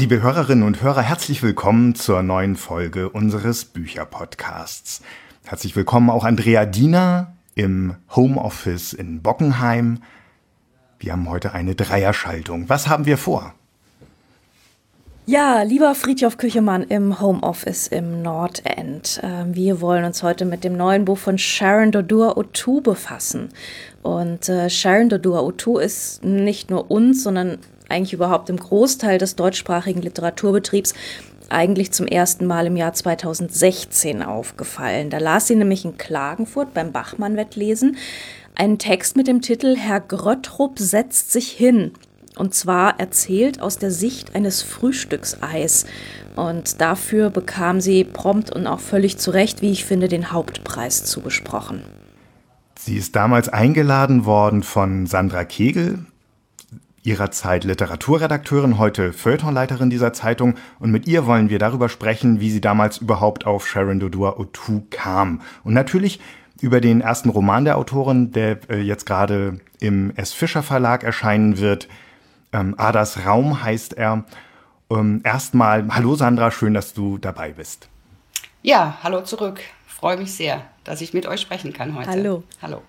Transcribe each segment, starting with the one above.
Liebe Hörerinnen und Hörer, herzlich willkommen zur neuen Folge unseres Bücherpodcasts. Herzlich willkommen auch Andrea Diener im Homeoffice in Bockenheim. Wir haben heute eine Dreierschaltung. Was haben wir vor? Ja, lieber Fridtjof Küchemann im Homeoffice im Nordend. Wir wollen uns heute mit dem neuen Buch von Sharon Dodua-Otoo befassen. Und Sharon Dodua-Otoo ist nicht nur uns, sondern eigentlich überhaupt im Großteil des deutschsprachigen Literaturbetriebs eigentlich zum ersten Mal im Jahr 2016 aufgefallen. Da las sie nämlich in Klagenfurt beim Bachmann-Wettlesen einen Text mit dem Titel »Herr Gröttrup setzt sich hin«. Und zwar erzählt aus der Sicht eines Frühstückseis. Und dafür bekam sie prompt und auch völlig zu Recht, wie ich finde, den Hauptpreis zugesprochen. Sie ist damals eingeladen worden von Sandra Kegel, ihrer Zeit Literaturredakteurin, heute Feuilletonleiterin dieser Zeitung. Und mit ihr wollen wir darüber sprechen, wie sie damals überhaupt auf Sharon Dodua-Otoo kam. Und natürlich über den ersten Roman der Autorin, der jetzt gerade im S. Fischer Verlag erscheinen wird. Adas Raum heißt er. Erstmal, hallo Sandra, schön, dass du dabei bist. Ja, hallo zurück. Freue mich sehr, dass ich mit euch sprechen kann heute. Hallo. Hallo.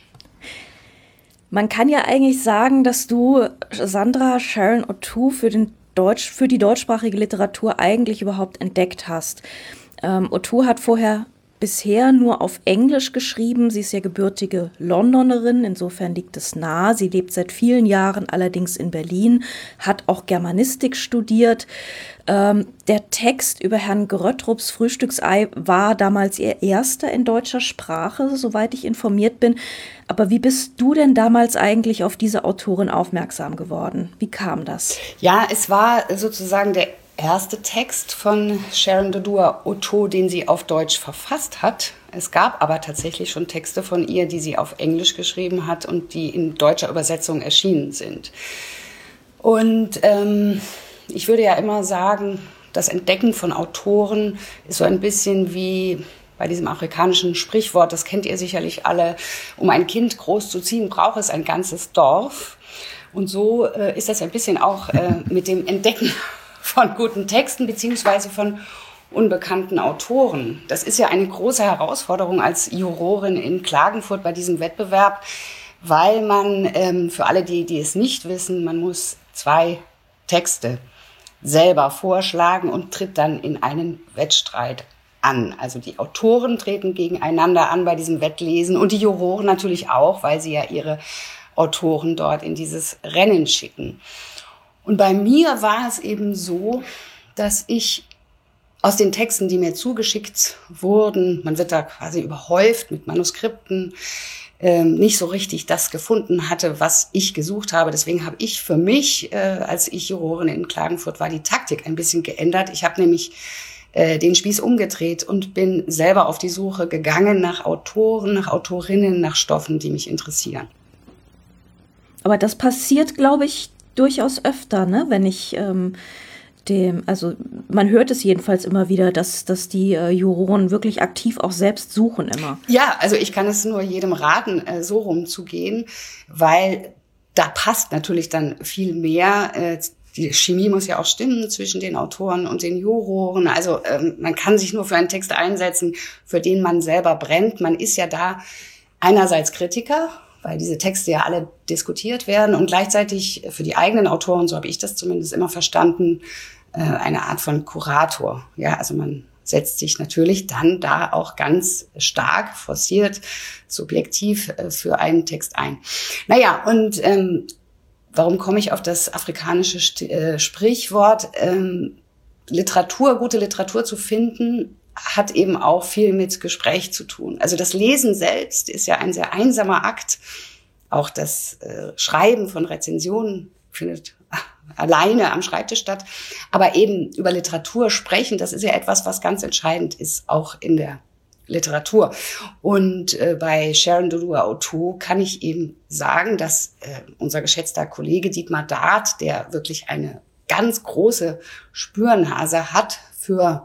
Man kann ja eigentlich sagen, dass du, Sandra, Sharon Otoo für die deutschsprachige Literatur eigentlich überhaupt entdeckt hast. Otoo hat bisher nur auf Englisch geschrieben. Sie ist ja gebürtige Londonerin, insofern liegt es nahe. Sie lebt seit vielen Jahren allerdings in Berlin, hat auch Germanistik studiert. Der Text über Herrn Gröttrups Frühstücksei war damals ihr erster in deutscher Sprache, soweit ich informiert bin. Aber wie bist du denn damals eigentlich auf diese Autorin aufmerksam geworden? Wie kam das? Ja, es war sozusagen der erste Text von Sharon Dodua-Otoo, den sie auf Deutsch verfasst hat. Es gab aber tatsächlich schon Texte von ihr, die sie auf Englisch geschrieben hat und die in deutscher Übersetzung erschienen sind. Und ich würde ja immer sagen, das Entdecken von Autoren ist so ein bisschen wie bei diesem afrikanischen Sprichwort, das kennt ihr sicherlich alle, um ein Kind großzuziehen, braucht es ein ganzes Dorf. Und so ist das ein bisschen auch mit dem Entdecken von guten Texten beziehungsweise von unbekannten Autoren. Das ist ja eine große Herausforderung als Jurorin in Klagenfurt bei diesem Wettbewerb, weil man, für alle, die es nicht wissen, man muss 2 Texte selber vorschlagen und tritt dann in einen Wettstreit an. Also die Autoren treten gegeneinander an bei diesem Wettlesen und die Juroren natürlich auch, weil sie ja ihre Autoren dort in dieses Rennen schicken. Und bei mir war es eben so, dass ich aus den Texten, die mir zugeschickt wurden, man wird da quasi überhäuft mit Manuskripten, nicht so richtig das gefunden hatte, was ich gesucht habe. Deswegen habe ich für mich, als ich Jurorin in Klagenfurt war, die Taktik ein bisschen geändert. Ich habe nämlich den Spieß umgedreht und bin selber auf die Suche gegangen nach Autoren, nach Autorinnen, nach Stoffen, die mich interessieren. Aber das passiert, glaube ich, durchaus öfter, ne? Wenn ich also man hört es jedenfalls immer wieder, dass die Juroren wirklich aktiv auch selbst suchen immer. Ja, also ich kann es nur jedem raten, so rumzugehen, weil da passt natürlich dann viel mehr. Die Chemie muss ja auch stimmen zwischen den Autoren und den Juroren. Also man kann sich nur für einen Text einsetzen, für den man selber brennt. Man ist ja da einerseits Kritiker, weil diese Texte ja alle diskutiert werden und gleichzeitig für die eigenen Autoren, so habe ich das zumindest immer verstanden, eine Art von Kurator. Ja, also man setzt sich natürlich dann da auch ganz stark, forciert, subjektiv für einen Text ein. Naja, und warum komme ich auf das afrikanische Sprichwort? Gute Literatur zu finden, hat eben auch viel mit Gespräch zu tun. Also das Lesen selbst ist ja ein sehr einsamer Akt. Auch das Schreiben von Rezensionen findet alleine am Schreibtisch statt. Aber eben über Literatur sprechen, das ist ja etwas, was ganz entscheidend ist, auch in der Literatur. Und bei Sharon Dodua-Otoo kann ich eben sagen, dass unser geschätzter Kollege Dietmar Dart, der wirklich eine ganz große Spürnase hat für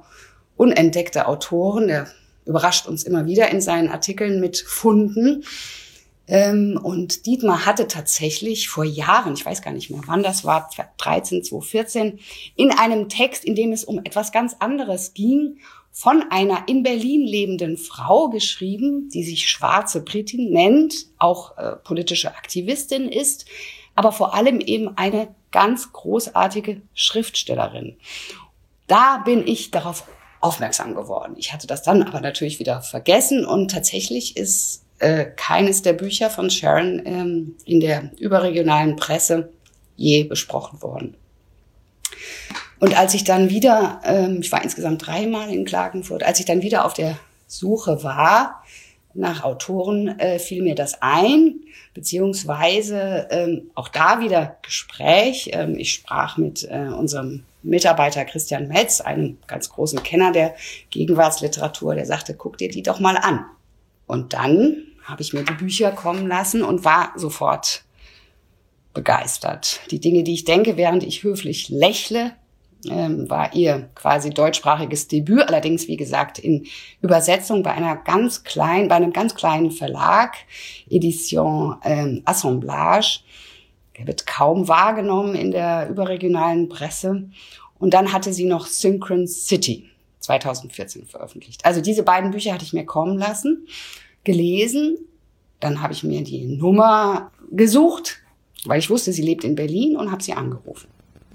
unentdeckte Autoren, der überrascht uns immer wieder in seinen Artikeln mit Funden, Und Dietmar hatte tatsächlich vor Jahren, ich weiß gar nicht mehr wann das war, 2013, 2014, in einem Text, in dem es um etwas ganz anderes ging, von einer in Berlin lebenden Frau geschrieben, die sich Schwarze Britin nennt, auch politische Aktivistin ist, aber vor allem eben eine ganz großartige Schriftstellerin. Da bin ich darauf aufmerksam geworden. Ich hatte das dann aber natürlich wieder vergessen und tatsächlich ist keines der Bücher von Sharon in der überregionalen Presse je besprochen worden. Und als ich dann wieder, ich war insgesamt 3-mal in Klagenfurt, als ich dann wieder auf der Suche war nach Autoren, fiel mir das ein, beziehungsweise auch da wieder Gespräch. Ich sprach mit unserem Mitarbeiter Christian Metz, einem ganz großen Kenner der Gegenwartsliteratur, der sagte, guck dir die doch mal an. Und dann habe ich mir die Bücher kommen lassen und war sofort begeistert. Die Dinge, die ich denke, während ich höflich lächle, war ihr quasi deutschsprachiges Debüt, allerdings wie gesagt in Übersetzung bei einem ganz kleinen Verlag, Edition Assemblage. Der wird kaum wahrgenommen in der überregionalen Presse. Und dann hatte sie noch Synchron City 2014 veröffentlicht. Also diese beiden Bücher hatte ich mir kommen lassen, gelesen. Dann habe ich mir die Nummer gesucht, weil ich wusste, sie lebt in Berlin und habe sie angerufen.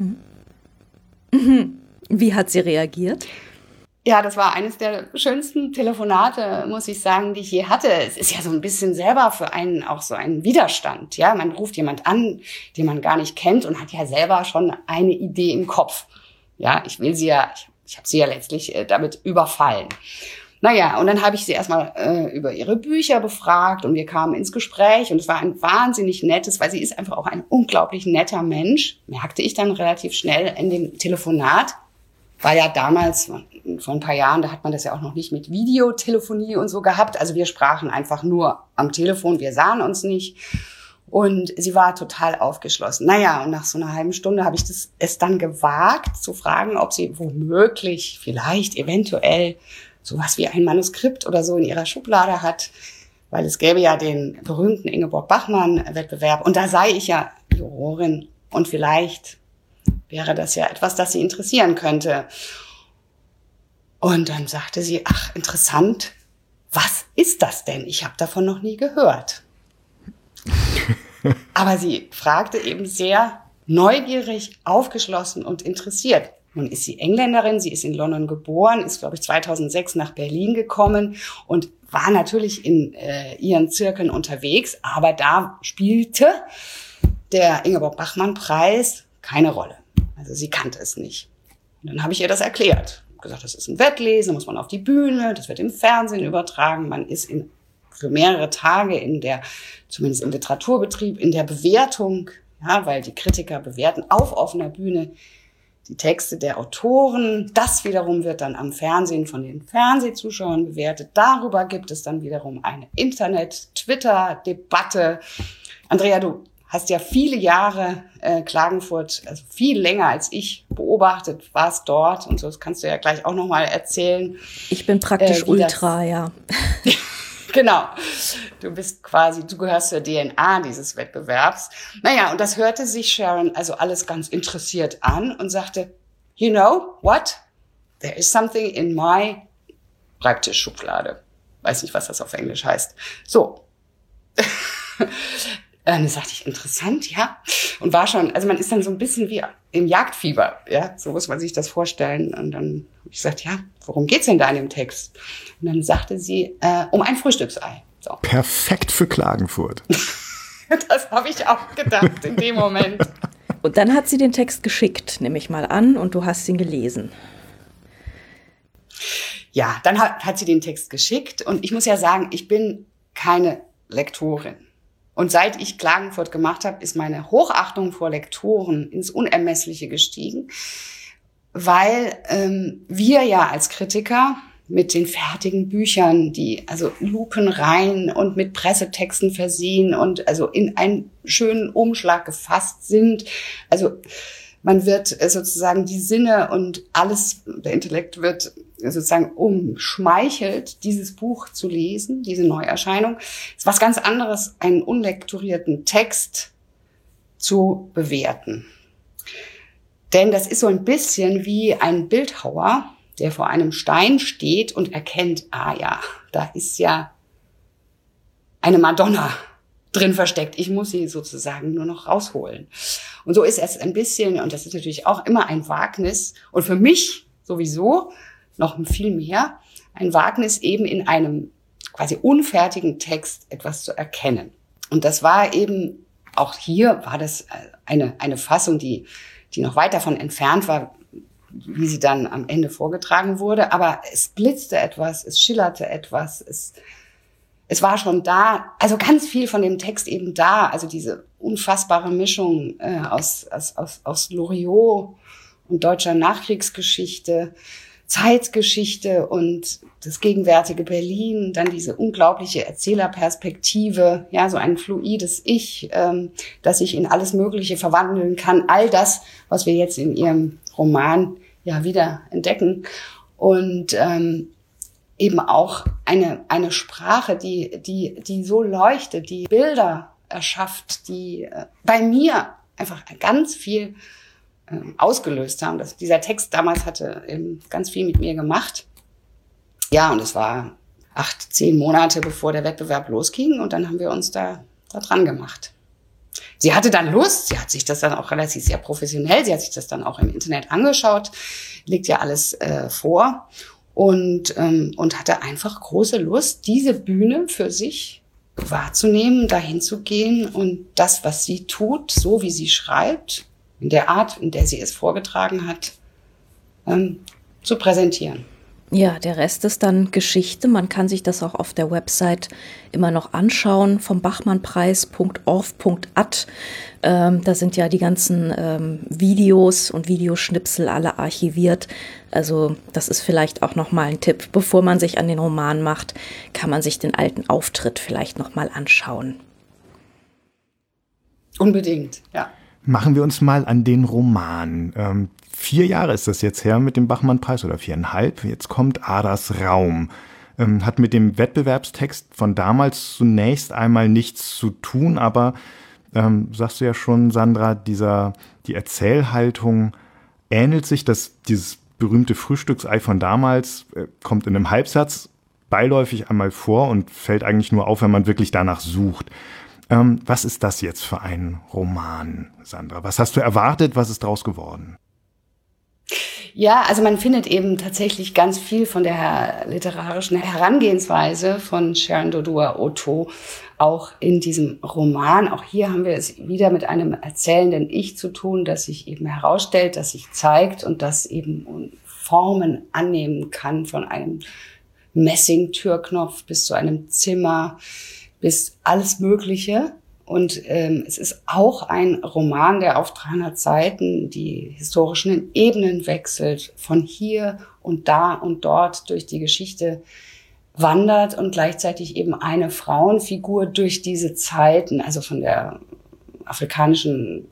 Wie hat sie reagiert? Ja, das war eines der schönsten Telefonate, muss ich sagen, die ich je hatte. Es ist ja so ein bisschen selber für einen auch so ein Widerstand. Ja, man ruft jemand an, den man gar nicht kennt und hat ja selber schon eine Idee im Kopf. Ja, ich habe sie ja letztlich damit überfallen. Naja, und dann habe ich sie erstmal über ihre Bücher befragt und wir kamen ins Gespräch und es war ein wahnsinnig nettes, weil sie ist einfach auch ein unglaublich netter Mensch, merkte ich dann relativ schnell in dem Telefonat. War ja damals, vor ein paar Jahren, da hat man das ja auch noch nicht mit Videotelefonie und so gehabt. Also wir sprachen einfach nur am Telefon, wir sahen uns nicht. Und sie war total aufgeschlossen. Naja, und nach so einer halben Stunde habe ich es dann gewagt zu fragen, ob sie womöglich, vielleicht, eventuell sowas wie ein Manuskript oder so in ihrer Schublade hat, weil es gäbe ja den berühmten Ingeborg-Bachmann-Wettbewerb und da sei ich ja Jurorin und vielleicht wäre das ja etwas, das sie interessieren könnte. Und dann sagte sie, ach, interessant, was ist das denn? Ich habe davon noch nie gehört. Aber sie fragte eben sehr neugierig, aufgeschlossen und interessiert. Nun ist sie Engländerin, sie ist in London geboren, ist, glaube ich, 2006 nach Berlin gekommen und war natürlich in ihren Zirkeln unterwegs, aber da spielte der Ingeborg-Bachmann-Preis keine Rolle. Also sie kannte es nicht. Und dann habe ich ihr das erklärt. Ich habe gesagt, das ist ein Wettlesen, da muss man auf die Bühne, das wird im Fernsehen übertragen, man ist für mehrere Tage zumindest im Literaturbetrieb, in der Bewertung, ja, weil die Kritiker bewerten auf offener Bühne die Texte der Autoren. Das wiederum wird dann am Fernsehen von den Fernsehzuschauern bewertet. Darüber gibt es dann wiederum eine Internet-Twitter-Debatte. Andrea, du hast ja viele Jahre Klagenfurt, also viel länger als ich, beobachtet, warst dort und so, das kannst du ja gleich auch nochmal erzählen. Ich bin praktisch Ultra, ja. Genau, du gehörst zur DNA dieses Wettbewerbs. Naja, und das hörte sich Sharon also alles ganz interessiert an und sagte, you know what? There is something in my Schreibtischschublade. Weiß nicht, was das auf Englisch heißt. So. Dann sagte ich, interessant, ja. Und war schon, also man ist dann so ein bisschen wie im Jagdfieber, ja. So muss man sich das vorstellen. Und dann habe ich gesagt, ja, worum geht's denn da in dem Text? Und dann sagte sie, um ein Frühstücksei. So. Perfekt für Klagenfurt. Das habe ich auch gedacht in dem Moment. Und dann hat sie den Text geschickt, nehme ich mal an, und du hast ihn gelesen. Ja, dann hat sie den Text geschickt. Und ich muss ja sagen, ich bin keine Lektorin. Und seit ich Klagenfurt gemacht habe, ist meine Hochachtung vor Lektoren ins Unermessliche gestiegen, weil wir ja als Kritiker mit den fertigen Büchern, die also lupenrein und mit Pressetexten versehen und also in einen schönen Umschlag gefasst sind, also man wird sozusagen die Sinne und alles, der Intellekt wird sozusagen umschmeichelt, dieses Buch zu lesen, diese Neuerscheinung. Es ist was ganz anderes, einen unlekturierten Text zu bewerten. Denn das ist so ein bisschen wie ein Bildhauer, der vor einem Stein steht und erkennt, da ist ja eine Madonna drin versteckt. Ich muss sie sozusagen nur noch rausholen. Und so ist es ein bisschen, und das ist natürlich auch immer ein Wagnis, und für mich sowieso noch viel mehr, ein Wagnis eben in einem quasi unfertigen Text etwas zu erkennen. Und das war eben, auch hier war das eine Fassung, die noch weit davon entfernt war, wie sie dann am Ende vorgetragen wurde. Aber es blitzte etwas, es schillerte etwas, es war schon da, also ganz viel von dem Text eben da, also diese unfassbare Mischung aus Loriot und deutscher Nachkriegsgeschichte, Zeitgeschichte und das gegenwärtige Berlin, dann diese unglaubliche Erzählerperspektive, ja, so ein fluides Ich, das sich in alles Mögliche verwandeln kann. All das, was wir jetzt in ihrem Roman ja wieder entdecken. Und eben auch eine Sprache, die so leuchtet, die Bilder erschafft, die bei mir einfach ganz viel ausgelöst haben. Dieser Text damals hatte eben ganz viel mit mir gemacht. Ja, und es war 8-10 Monate, bevor der Wettbewerb losging, und dann haben wir uns da dran gemacht. Sie hatte dann Lust, sie hat sich das dann auch relativ sehr professionell, sie hat sich das dann auch im Internet angeschaut, legt ja alles vor und hatte einfach große Lust, diese Bühne für sich wahrzunehmen, dahin zu gehen und das, was sie tut, so wie sie schreibt, in der Art, in der sie es vorgetragen hat, zu präsentieren. Ja, der Rest ist dann Geschichte. Man kann sich das auch auf der Website immer noch anschauen, vom bachmannpreis.org.at. Da sind ja die ganzen Videos und Videoschnipsel alle archiviert. Also das ist vielleicht auch nochmal ein Tipp. Bevor man sich an den Roman macht, kann man sich den alten Auftritt vielleicht nochmal anschauen. Unbedingt, ja. Machen wir uns mal an den Roman. 4 Jahre ist das jetzt her mit dem Bachmann-Preis oder 4,5. Jetzt kommt Adas Raum. Hat mit dem Wettbewerbstext von damals zunächst einmal nichts zu tun, aber sagst du ja schon, Sandra, die Erzählhaltung ähnelt sich, dieses berühmte Frühstücksei von damals kommt in einem Halbsatz beiläufig einmal vor und fällt eigentlich nur auf, wenn man wirklich danach sucht. Was ist das jetzt für ein Roman, Sandra? Was hast du erwartet? Was ist draus geworden? Ja, also man findet eben tatsächlich ganz viel von der literarischen Herangehensweise von Sharon Dodua-Otto auch in diesem Roman. Auch hier haben wir es wieder mit einem erzählenden Ich zu tun, das sich eben herausstellt, das sich zeigt und das eben Formen annehmen kann, von einem Messing-Türknopf bis zu einem Zimmer, bis alles Mögliche. Und es ist auch ein Roman, der auf 300 Seiten die historischen Ebenen wechselt, von hier und da und dort durch die Geschichte wandert und gleichzeitig eben eine Frauenfigur durch diese Zeiten, also von der afrikanischen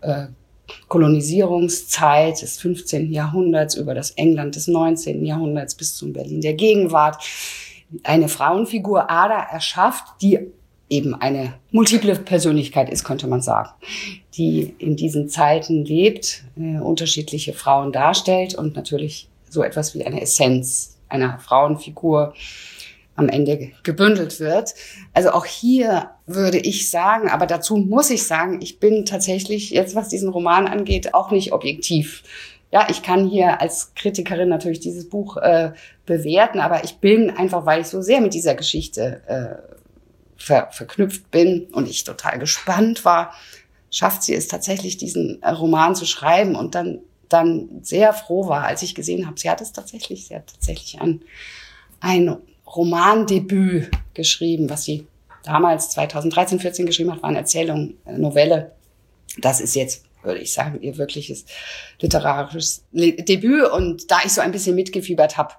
Kolonisierungszeit des 15. Jahrhunderts über das England des 19. Jahrhunderts bis zum Berlin der Gegenwart, eine Frauenfigur Ada erschafft, die eben eine multiple Persönlichkeit ist, könnte man sagen, die in diesen Zeiten lebt, unterschiedliche Frauen darstellt und natürlich so etwas wie eine Essenz einer Frauenfigur am Ende gebündelt wird. Also auch hier würde ich sagen, aber dazu muss ich sagen, ich bin tatsächlich jetzt, was diesen Roman angeht, auch nicht objektiv. Ja, ich kann hier als Kritikerin natürlich dieses Buch bewerten, aber ich bin einfach, weil ich so sehr mit dieser Geschichte verknüpft bin und ich total gespannt war, schafft sie es tatsächlich, diesen Roman zu schreiben und dann sehr froh war, als ich gesehen habe, sie hat tatsächlich ein Romandebüt geschrieben, was sie damals 2013, 14 geschrieben hat, war eine Erzählung, eine Novelle. Das ist jetzt, würde ich sagen, ihr wirkliches literarisches Debüt und da ich so ein bisschen mitgefiebert habe,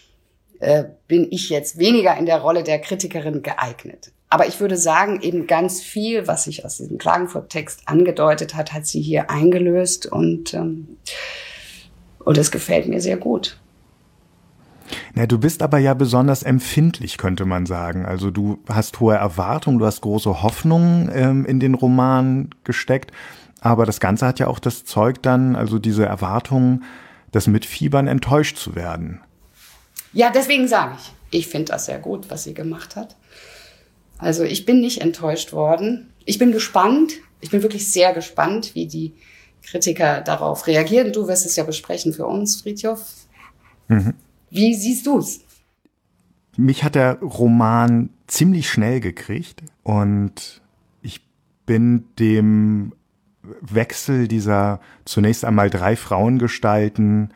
bin ich jetzt weniger in der Rolle der Kritikerin geeignet. Aber ich würde sagen, eben ganz viel, was sich aus diesem Klagenfurt-Text angedeutet hat, hat sie hier eingelöst und es gefällt mir sehr gut. Na, du bist aber ja besonders empfindlich, könnte man sagen. Also du hast hohe Erwartungen, du hast große Hoffnungen in den Roman gesteckt. Aber das Ganze hat ja auch das Zeug dann, also diese Erwartungen, das Mitfiebern, enttäuscht zu werden. Ja, deswegen sage ich finde das sehr gut, was sie gemacht hat. Also ich bin nicht enttäuscht worden. Ich bin gespannt. Ich bin wirklich sehr gespannt, wie die Kritiker darauf reagieren. Du wirst es ja besprechen für uns, Frithjof. Mhm. Wie siehst du's? Mich hat der Roman ziemlich schnell gekriegt und ich bin dem Wechsel dieser zunächst einmal 3 Frauengestalten,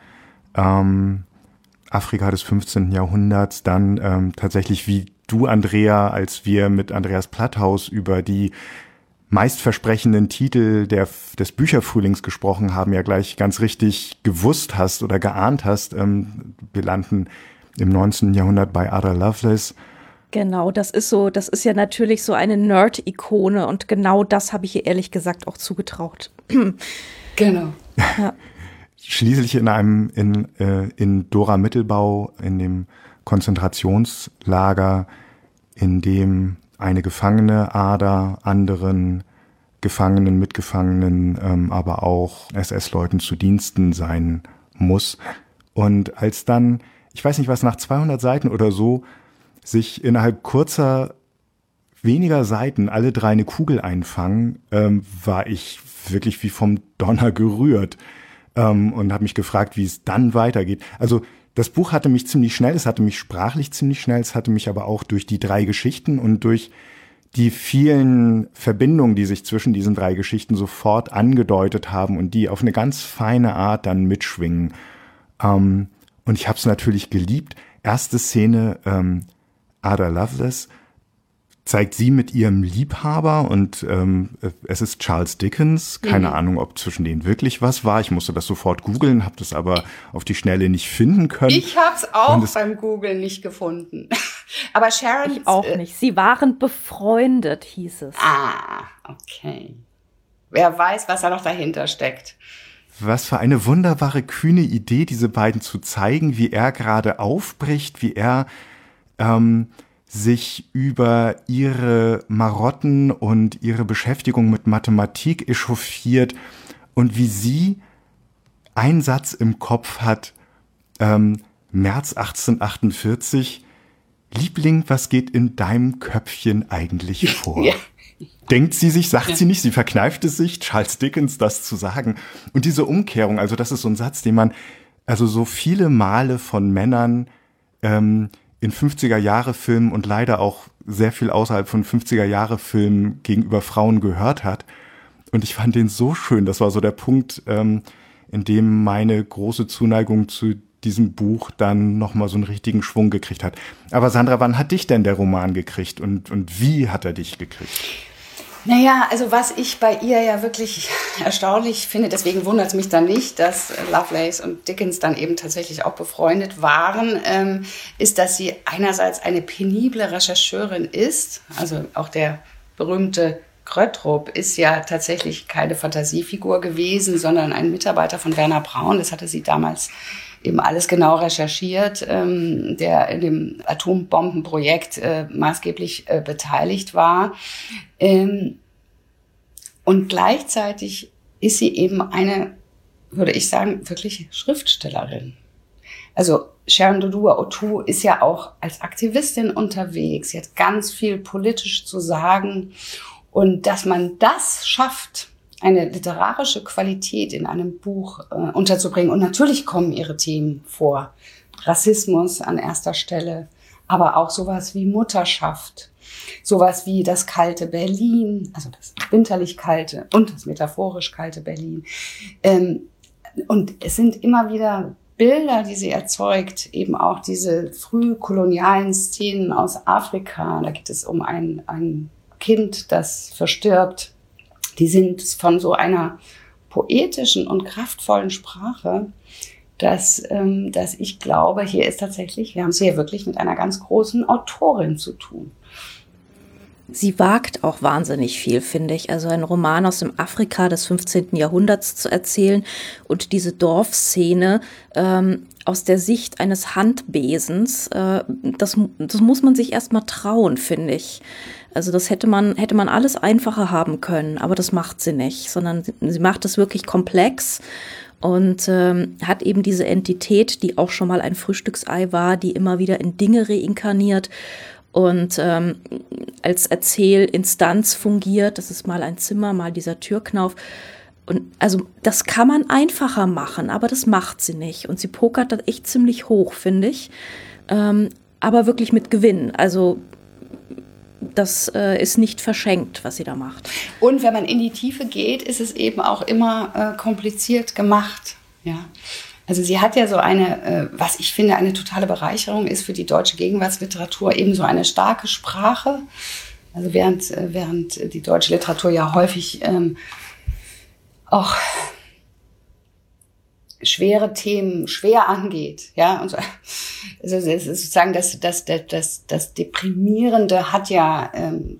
Afrika des 15. Jahrhunderts, dann tatsächlich wie du, Andrea, als wir mit Andreas Platthaus über die meistversprechenden Titel des Bücherfrühlings gesprochen haben, ja gleich ganz richtig gewusst hast oder geahnt hast. Wir landen im 19. Jahrhundert bei Ada Lovelace. Genau, das ist ja natürlich so eine Nerd-Ikone und genau das habe ich ihr ehrlich gesagt auch zugetraut. Genau. Ja. Schließlich in Dora Mittelbau, in dem Konzentrationslager, in dem eine Gefangene Ada anderen Gefangenen, Mitgefangenen, aber auch SS-Leuten zu Diensten sein muss. Und als dann, ich weiß nicht was, nach 200 Seiten oder so, sich innerhalb weniger Seiten alle 3 eine Kugel einfangen, war ich wirklich wie vom Donner gerührt und habe mich gefragt, wie es dann weitergeht. Also das Buch hatte mich ziemlich schnell, es hatte mich sprachlich ziemlich schnell, es hatte mich aber auch durch die 3 Geschichten und durch die vielen Verbindungen, die sich zwischen diesen 3 Geschichten sofort angedeutet haben und die auf eine ganz feine Art dann mitschwingen. Und ich habe es natürlich geliebt. Erste Szene, Ada Lovelace zeigt sie mit ihrem Liebhaber und es ist Charles Dickens. Keine Ahnung, ob zwischen denen wirklich was war. Ich musste das sofort googeln, habe das aber auf die Schnelle nicht finden können. Ich habe es auch beim Googlen nicht gefunden. Aber Sharon... Ich auch nicht. Sie waren befreundet, hieß es. Ah, okay. Wer weiß, was da noch dahinter steckt. Was für eine wunderbare, kühne Idee, diese beiden zu zeigen, wie er gerade aufbricht, wie er sich über ihre Marotten und ihre Beschäftigung mit Mathematik echauffiert und wie sie einen Satz im Kopf hat, März 1848, Liebling, was geht in deinem Köpfchen eigentlich vor? Ja. Denkt sie sich, sagt sie nicht, sie verkneift es sich, Charles Dickens das zu sagen. Und diese Umkehrung, also das ist so ein Satz, den man also so viele Male von Männern in 50er-Jahre-Filmen und leider auch sehr viel außerhalb von 50er-Jahre-Filmen gegenüber Frauen gehört hat. Und ich fand den so schön. Das war so der Punkt, in dem meine große Zuneigung zu diesem Buch dann nochmal so einen richtigen Schwung gekriegt hat. Aber Sandra, wann hat dich denn der Roman gekriegt und wie hat er dich gekriegt? Naja, also was ich bei ihr ja wirklich erstaunlich finde, deswegen wundert es mich dann nicht, dass Lovelace und Dickens dann eben tatsächlich auch befreundet waren, ist, dass sie einerseits eine penible Rechercheurin ist. Also auch der berühmte Gröttrup ist ja tatsächlich keine Fantasiefigur gewesen, sondern ein Mitarbeiter von Werner Braun. Das hatte sie damals eben alles genau recherchiert, der in dem Atombombenprojekt maßgeblich beteiligt war. Und gleichzeitig ist sie eben eine, würde ich sagen, wirklich Schriftstellerin. Also Sharon Dodua-Otoo ist ja auch als Aktivistin unterwegs. Sie hat ganz viel politisch zu sagen. Und dass man das schafft, eine literarische Qualität in einem Buch unterzubringen. Und natürlich kommen ihre Themen vor. Rassismus an erster Stelle, aber auch sowas wie Mutterschaft, sowas wie das kalte Berlin, also das winterlich kalte und das metaphorisch kalte Berlin. Und es sind immer wieder Bilder, die sie erzeugt, eben auch diese frühkolonialen Szenen aus Afrika. Da geht es um ein Kind, das verstirbt. Die sind von so einer poetischen und kraftvollen Sprache, dass ich glaube, hier ist tatsächlich, wir haben es hier wirklich mit einer ganz großen Autorin zu tun. Sie wagt auch wahnsinnig viel, finde ich. Also einen Roman aus dem Afrika des 15. Jahrhunderts zu erzählen und diese Dorfszene aus der Sicht eines Handbesens, das muss man sich erstmal trauen, finde ich. Also das hätte man alles einfacher haben können, aber das macht sie nicht, sondern sie macht es wirklich komplex und hat eben diese Entität, die auch schon mal ein Frühstücksei war, die immer wieder in Dinge reinkarniert und als Erzählinstanz fungiert. Das ist mal ein Zimmer, mal dieser Türknauf. Und also das kann man einfacher machen, aber das macht sie nicht. Und sie pokert da echt ziemlich hoch, finde ich. Aber wirklich mit Gewinn. Also das ist nicht verschenkt, was sie da macht. Und wenn man in die Tiefe geht, ist es eben auch immer kompliziert gemacht. Ja. Also sie hat ja so eine, was ich finde, eine totale Bereicherung ist für die deutsche Gegenwartsliteratur, eben so eine starke Sprache. Also während die deutsche Literatur ja häufig auch schwere Themen schwer angeht, ja, und so. Also es ist sozusagen das Deprimierende hat ja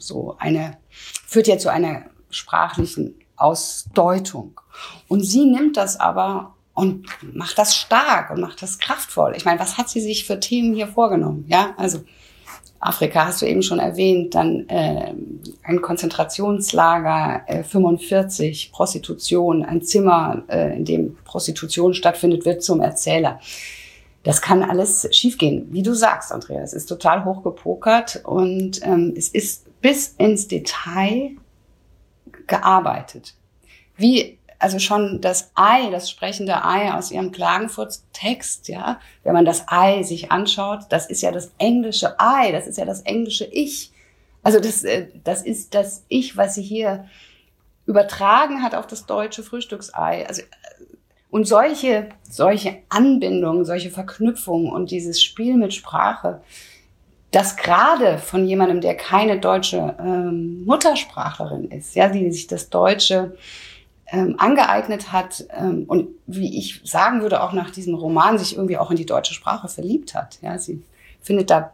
führt ja zu einer sprachlichen Ausdeutung. Und sie nimmt das aber und macht das stark und macht das kraftvoll. Ich meine, was hat sie sich für Themen hier vorgenommen? Ja, also Afrika hast du eben schon erwähnt, dann ein Konzentrationslager, 45, Prostitution, ein Zimmer, in dem Prostitution stattfindet, wird zum Erzähler. Das kann alles schiefgehen, wie du sagst, Andrea. Es ist total hochgepokert und es ist bis ins Detail gearbeitet. Also schon das Ei, das sprechende Ei aus ihrem Klagenfurt-Text, ja, wenn man das Ei sich anschaut, das ist ja das englische Ei, das ist ja das englische Ich. Also das ist das Ich, was sie hier übertragen hat auf das deutsche Frühstücksei. Also, und solche Anbindungen, solche Verknüpfungen und dieses Spiel mit Sprache, das gerade von jemandem, der keine deutsche Muttersprachlerin ist, ja, die sich das Deutsche angeeignet hat und wie ich sagen würde, auch nach diesem Roman sich irgendwie auch in die deutsche Sprache verliebt hat. Ja, sie findet da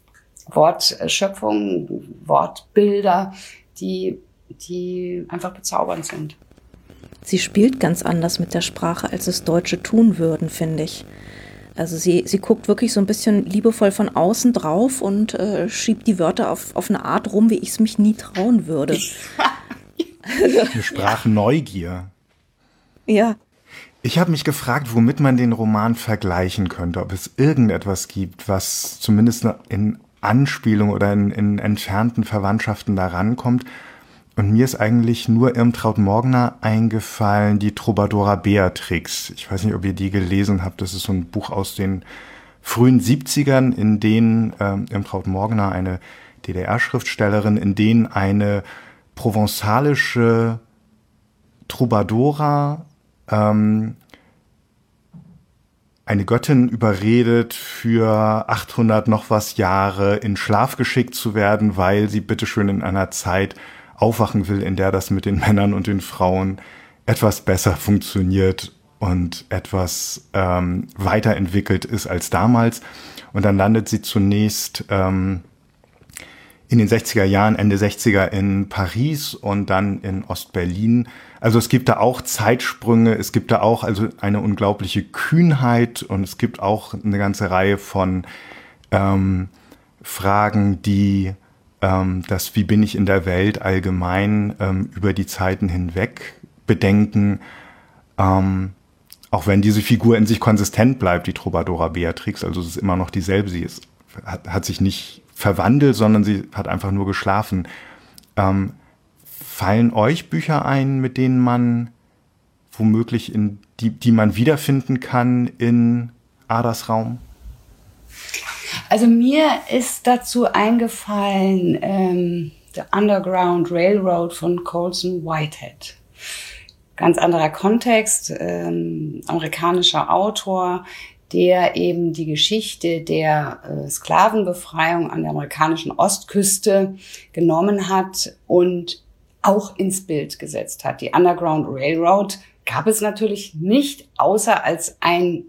Wortschöpfungen, Wortbilder, die einfach bezaubernd sind. Sie spielt ganz anders mit der Sprache, als es Deutsche tun würden, finde ich. Also sie guckt wirklich so ein bisschen liebevoll von außen drauf und schiebt die Wörter auf eine Art rum, wie ich es mich nie trauen würde. Eine Sprachneugier. Ja. Ich habe mich gefragt, womit man den Roman vergleichen könnte, ob es irgendetwas gibt, was zumindest in Anspielung oder in entfernten Verwandtschaften da rankommt. Und mir ist eigentlich nur Irmtraud Morgner eingefallen, die Trobadora Beatrix. Ich weiß nicht, ob ihr die gelesen habt. Das ist so ein Buch aus den frühen 70ern, in denen Irmtraud Morgner, eine DDR-Schriftstellerin, in denen eine provenzalische Trobadora eine Göttin überredet, für 800 noch was Jahre in Schlaf geschickt zu werden, weil sie bitteschön in einer Zeit aufwachen will, in der das mit den Männern und den Frauen etwas besser funktioniert und etwas weiterentwickelt ist als damals. Und dann landet sie zunächst in den 60er Jahren, Ende 60er in Paris und dann in Ostberlin. Also es gibt da auch Zeitsprünge, es gibt da auch also eine unglaubliche Kühnheit und es gibt auch eine ganze Reihe von Fragen, die das Wie bin ich in der Welt allgemein über die Zeiten hinweg bedenken, auch wenn diese Figur in sich konsistent bleibt, die Trobadora Beatrix, also es ist immer noch dieselbe, sie hat sich nicht verwandelt, sondern sie hat einfach nur geschlafen. Fallen euch Bücher ein, mit denen man womöglich die man wiederfinden kann in Adas Raum? Also mir ist dazu eingefallen The Underground Railroad von Colson Whitehead. Ganz anderer Kontext, amerikanischer Autor, der eben die Geschichte der Sklavenbefreiung an der amerikanischen Ostküste genommen hat und auch ins Bild gesetzt hat. Die Underground Railroad gab es natürlich nicht, außer als ein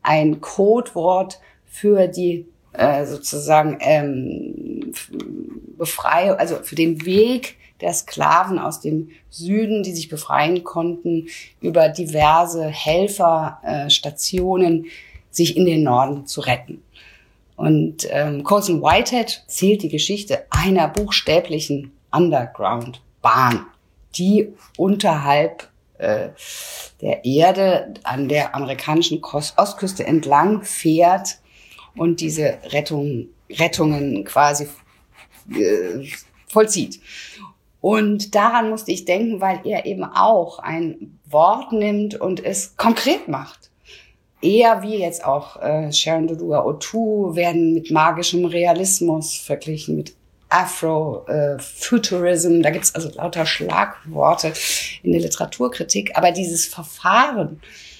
Codewort für die sozusagen Befreiung, also für den Weg der Sklaven aus dem Süden, die sich befreien konnten, über diverse Helferstationen sich in den Norden zu retten. Und Colson Whitehead zählt die Geschichte einer buchstäblichen Underground-Bahn, die unterhalb der Erde an der amerikanischen Ostküste entlang fährt und diese Rettungen quasi vollzieht. Und daran musste ich denken, weil er eben auch ein Wort nimmt und es konkret macht. Eher wie jetzt auch Sharon Dodua-Otoo werden mit magischem Realismus verglichen, mit Afro-Futurism. Da gibt's also lauter Schlagworte in der Literaturkritik. Aber dieses Verfahren,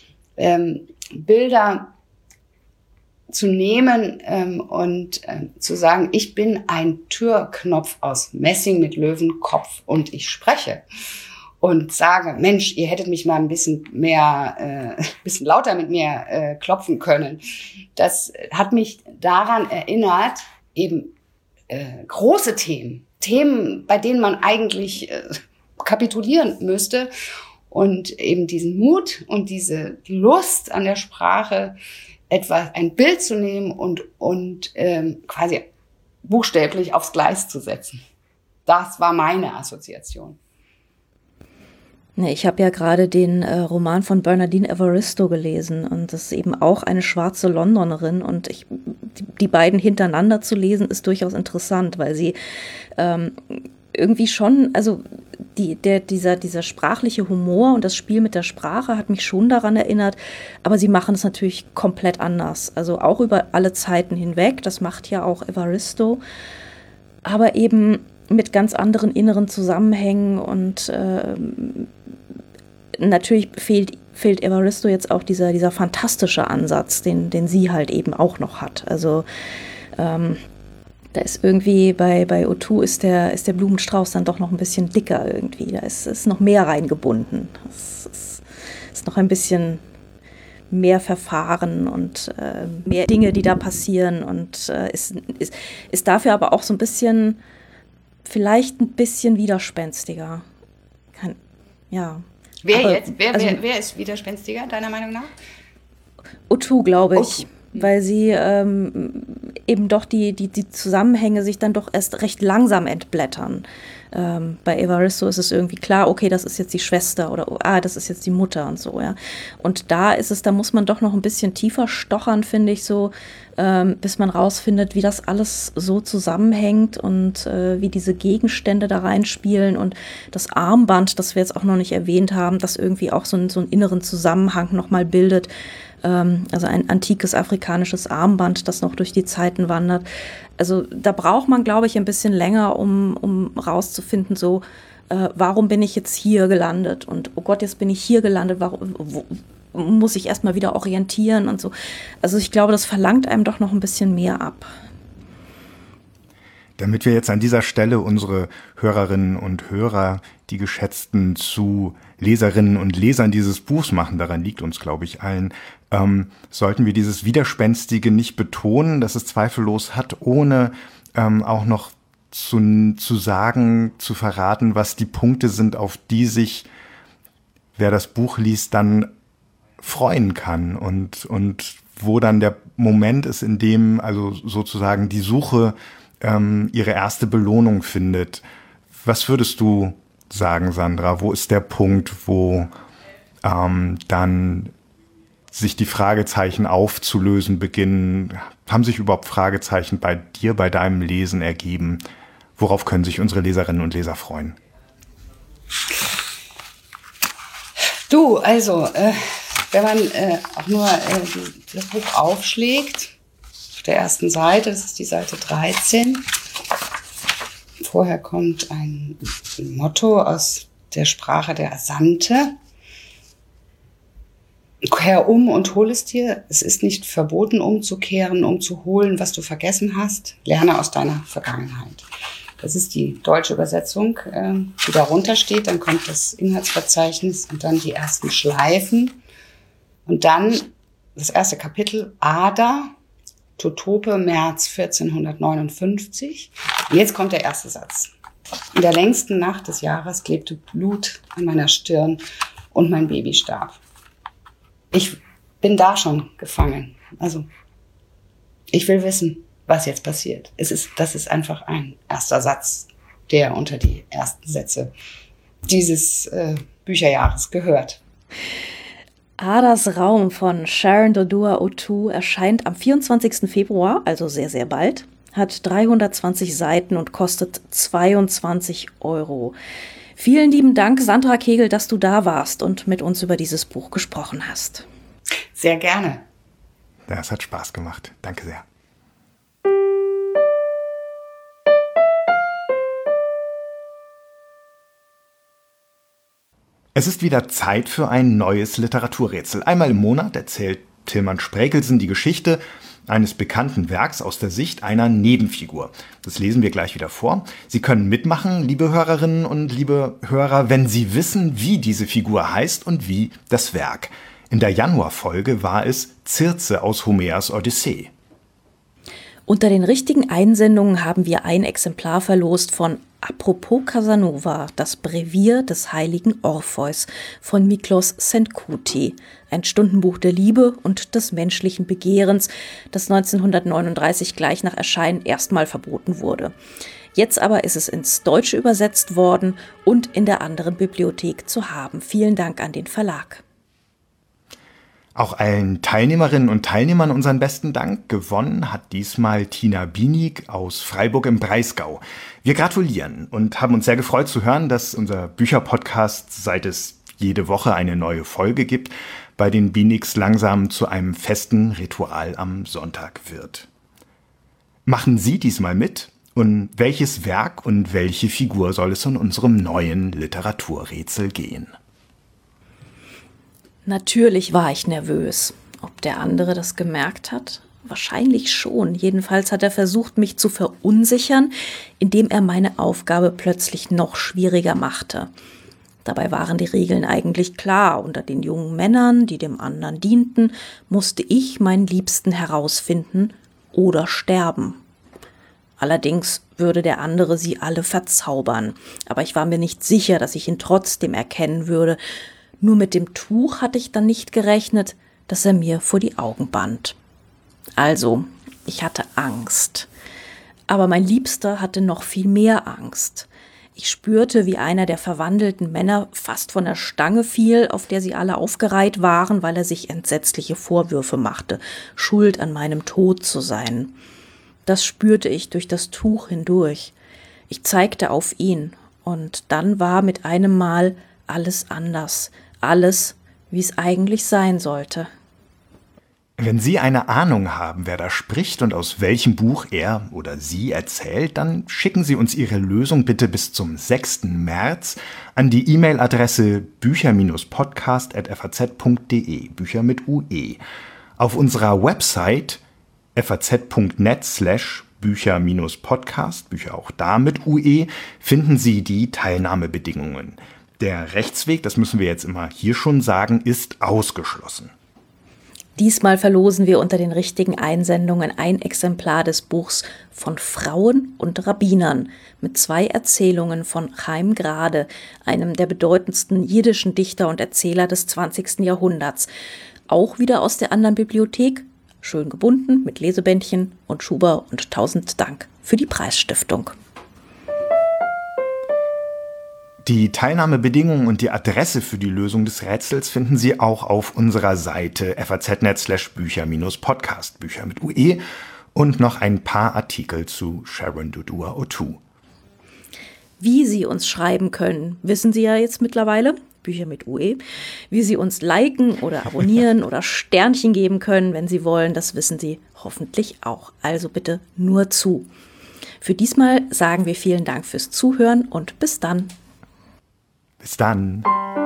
Bilder zu nehmen und zu sagen, ich bin ein Türknopf aus Messing mit Löwenkopf und ich spreche und sage, Mensch, ihr hättet mich mal ein bisschen mehr, bisschen lauter mit mir klopfen können. Das hat mich daran erinnert, eben große Themen, bei denen man eigentlich kapitulieren müsste und eben diesen Mut und diese Lust an der Sprache, ein Bild zu nehmen und quasi buchstäblich aufs Gleis zu setzen. Das war meine Assoziation. Ich habe ja gerade den Roman von Bernardine Evaristo gelesen und das ist eben auch eine schwarze Londonerin und die beiden hintereinander zu lesen ist durchaus interessant, weil sie irgendwie schon, also dieser sprachliche Humor und das Spiel mit der Sprache hat mich schon daran erinnert, aber sie machen es natürlich komplett anders, also auch über alle Zeiten hinweg, das macht ja auch Evaristo, aber eben mit ganz anderen inneren Zusammenhängen und natürlich fehlt Evaristo jetzt auch dieser fantastische Ansatz, den sie halt eben auch noch hat. Also da ist irgendwie bei Otoo ist der Blumenstrauß dann doch noch ein bisschen dicker irgendwie. Da ist noch mehr reingebunden. Es ist noch ein bisschen mehr Verfahren und mehr Dinge, die da passieren und ist dafür aber auch so ein bisschen, vielleicht ein bisschen widerspenstiger. Wer ist widerspenstiger, deiner Meinung nach? Otoo, glaube ich, weil sie eben doch die Zusammenhänge sich dann doch erst recht langsam entblättern. Bei Evaristo ist es irgendwie klar, okay, das ist jetzt die Schwester oder das ist jetzt die Mutter und so, ja. Und da muss man doch noch ein bisschen tiefer stochern, finde ich so, bis man rausfindet, wie das alles so zusammenhängt und wie diese Gegenstände da reinspielen und das Armband, das wir jetzt auch noch nicht erwähnt haben, das irgendwie auch so einen inneren Zusammenhang nochmal bildet. Also ein antikes afrikanisches Armband, das noch durch die Zeiten wandert. Also da braucht man, glaube ich, ein bisschen länger, um rauszufinden, so, warum bin ich jetzt hier gelandet? Und oh Gott, jetzt bin ich hier gelandet, warum muss ich erstmal wieder orientieren und so. Also ich glaube, das verlangt einem doch noch ein bisschen mehr ab. Damit wir jetzt an dieser Stelle unsere Hörerinnen und Hörer, die geschätzten, zu Leserinnen und Lesern dieses Buchs machen, daran liegt uns, glaube ich, allen, sollten wir dieses Widerspenstige nicht betonen, dass es zweifellos hat, ohne auch noch zu sagen, zu verraten, was die Punkte sind, auf die sich, wer das Buch liest, dann freuen kann und wo dann der Moment ist, in dem also sozusagen die Suche ihre erste Belohnung findet. Was würdest du sagen, Sandra? Wo ist der Punkt, wo dann sich die Fragezeichen aufzulösen beginnen? Haben sich überhaupt Fragezeichen bei dir, bei deinem Lesen ergeben? Worauf können sich unsere Leserinnen und Leser freuen? Du, also, wenn man auch nur das Buch aufschlägt, auf der ersten Seite, das ist die Seite 13, vorher kommt ein Motto aus der Sprache der Asante. Kehr um und hol es dir. Es ist nicht verboten, umzukehren, um zu holen, was du vergessen hast. Lerne aus deiner Vergangenheit. Das ist die deutsche Übersetzung, die darunter steht. Dann kommt das Inhaltsverzeichnis und dann die ersten Schleifen. Und dann das erste Kapitel, Ada, Totope, März 1459. Und jetzt kommt der erste Satz. In der längsten Nacht des Jahres klebte Blut an meiner Stirn und mein Baby starb. Ich bin da schon gefangen. Also, ich will wissen, was jetzt passiert. Das ist einfach ein erster Satz, der unter die ersten Sätze dieses Bücherjahres gehört. Adas Raum von Sharon Dodua Otoo erscheint am 24. Februar, also sehr, sehr bald, hat 320 Seiten und kostet 22 €. Vielen lieben Dank, Sandra Kegel, dass du da warst und mit uns über dieses Buch gesprochen hast. Sehr gerne. Ja, es hat Spaß gemacht. Danke sehr. Es ist wieder Zeit für ein neues Literaturrätsel. Einmal im Monat erzählt Tilman Spräkelsen die Geschichte eines bekannten Werks aus der Sicht einer Nebenfigur. Das lesen wir gleich wieder vor. Sie können mitmachen, liebe Hörerinnen und liebe Hörer, wenn Sie wissen, wie diese Figur heißt und wie das Werk. In der Januarfolge war es Circe aus Homers Odyssee. Unter den richtigen Einsendungen haben wir ein Exemplar verlost von Apropos Casanova, das Brevier des heiligen Orpheus von Miklos Senkuti, ein Stundenbuch der Liebe und des menschlichen Begehrens, das 1939 gleich nach Erscheinen erstmal verboten wurde. Jetzt aber ist es ins Deutsche übersetzt worden und in der anderen Bibliothek zu haben. Vielen Dank an den Verlag. Auch allen Teilnehmerinnen und Teilnehmern unseren besten Dank. Gewonnen hat diesmal Tina Bienig aus Freiburg im Breisgau. Wir gratulieren und haben uns sehr gefreut zu hören, dass unser Bücherpodcast, seit es jede Woche eine neue Folge gibt, bei den Bienigs langsam zu einem festen Ritual am Sonntag wird. Machen Sie diesmal mit? Und welches Werk und welche Figur soll es in unserem neuen Literaturrätsel gehen? Natürlich war ich nervös. Ob der andere das gemerkt hat? Wahrscheinlich schon. Jedenfalls hat er versucht, mich zu verunsichern, indem er meine Aufgabe plötzlich noch schwieriger machte. Dabei waren die Regeln eigentlich klar. Unter den jungen Männern, die dem anderen dienten, musste ich meinen Liebsten herausfinden oder sterben. Allerdings würde der andere sie alle verzaubern. Aber ich war mir nicht sicher, dass ich ihn trotzdem erkennen würde. Nur mit dem Tuch hatte ich dann nicht gerechnet, dass er mir vor die Augen band. Also, ich hatte Angst. Aber mein Liebster hatte noch viel mehr Angst. Ich spürte, wie einer der verwandelten Männer fast von der Stange fiel, auf der sie alle aufgereiht waren, weil er sich entsetzliche Vorwürfe machte, schuld an meinem Tod zu sein. Das spürte ich durch das Tuch hindurch. Ich zeigte auf ihn, und dann war mit einem Mal alles anders. Alles, wie es eigentlich sein sollte. Wenn Sie eine Ahnung haben, wer da spricht und aus welchem Buch er oder sie erzählt, dann schicken Sie uns Ihre Lösung bitte bis zum 6. März an die E-Mail-Adresse bücher-podcast@faz.de, Bücher mit UE. Auf unserer Website faz.net/bücher-podcast, Bücher auch da mit UE, finden Sie die Teilnahmebedingungen. Der Rechtsweg, das müssen wir jetzt immer hier schon sagen, ist ausgeschlossen. Diesmal verlosen wir unter den richtigen Einsendungen ein Exemplar des Buchs von Frauen und Rabbinern mit 2 Erzählungen von Chaim Grade, einem der bedeutendsten jiddischen Dichter und Erzähler des 20. Jahrhunderts. Auch wieder aus der anderen Bibliothek, schön gebunden mit Lesebändchen und Schuber, und 1000 Dank für die Preisstiftung. Die Teilnahmebedingungen und die Adresse für die Lösung des Rätsels finden Sie auch auf unserer Seite faz.net/bücher-podcast, Bücher mit UE, und noch ein paar Artikel zu Sharon Dodua Otoo. Wie Sie uns schreiben können, wissen Sie ja jetzt mittlerweile, Bücher mit UE. Wie Sie uns liken oder abonnieren oder Sternchen geben können, wenn Sie wollen, das wissen Sie hoffentlich auch. Also bitte nur zu. Für diesmal sagen wir vielen Dank fürs Zuhören und bis dann. Bis dann.